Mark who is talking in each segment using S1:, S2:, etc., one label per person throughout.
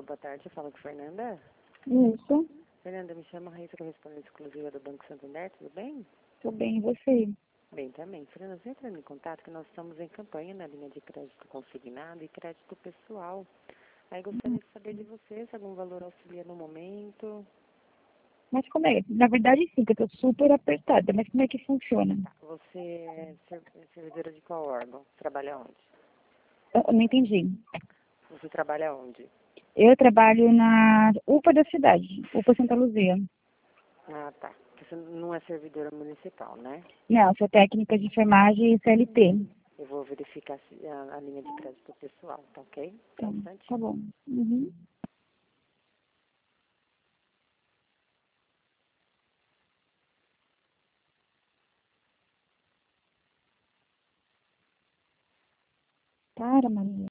S1: Alô, boa tarde. Fala com a Fernanda.
S2: Isso,
S1: Fernanda, me chama Raíssa, correspondente exclusiva do Banco Santander, tudo bem?
S2: tô bem, e você?
S1: Bem também. Fernanda, você entra em contato que nós estamos em campanha na linha de crédito consignado e crédito pessoal. Aí gostaria de saber de você se algum valor auxilia no momento.
S2: Mas como é? Na verdade, sim, que eu tô super apertada, mas como é que funciona?
S1: Você é servidora de qual órgão? Trabalha onde?
S2: Eu não entendi.
S1: Você trabalha onde?
S2: Eu trabalho na UPA da cidade, UPA Santa Luzia.
S1: Ah, tá. Você não é servidora municipal, né?
S2: Não, sou técnica de enfermagem e CLT.
S1: Eu vou verificar a linha de crédito pessoal, tá ok? Só
S2: Tá,
S1: um instantinho.
S2: tá bom. Uhum. Para, Maria.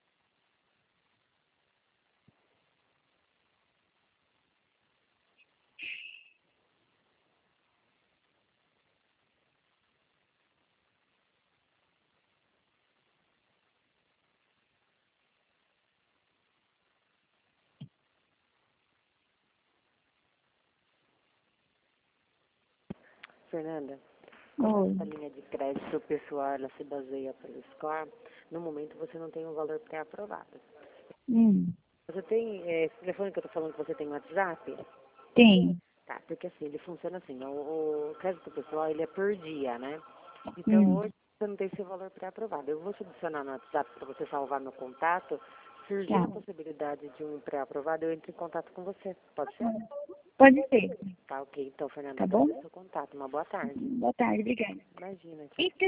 S1: Fernanda, como
S2: Oi.
S1: essa linha de crédito pessoal ela se baseia pelo score, no momento você não tem um valor pré-aprovado.
S2: Hum,
S1: Você tem, esse telefone que eu estou falando que você tem no WhatsApp?
S2: tem.
S1: Tá, porque assim, ele funciona assim, o crédito pessoal ele é por dia, né? Então
S2: Hum,
S1: hoje você não tem esse valor pré-aprovado. Eu vou te adicionar no WhatsApp para você salvar meu contato. Surgindo
S2: tá.
S1: a possibilidade de um pré-aprovado, eu entro em contato com você. Pode ser?
S2: Pode ser,
S1: Tá, ok. Então, Fernanda,
S2: tá bom?
S1: agradeço o contato. Uma boa tarde.
S2: Boa tarde, obrigada.
S1: Imagina, tchau.
S2: E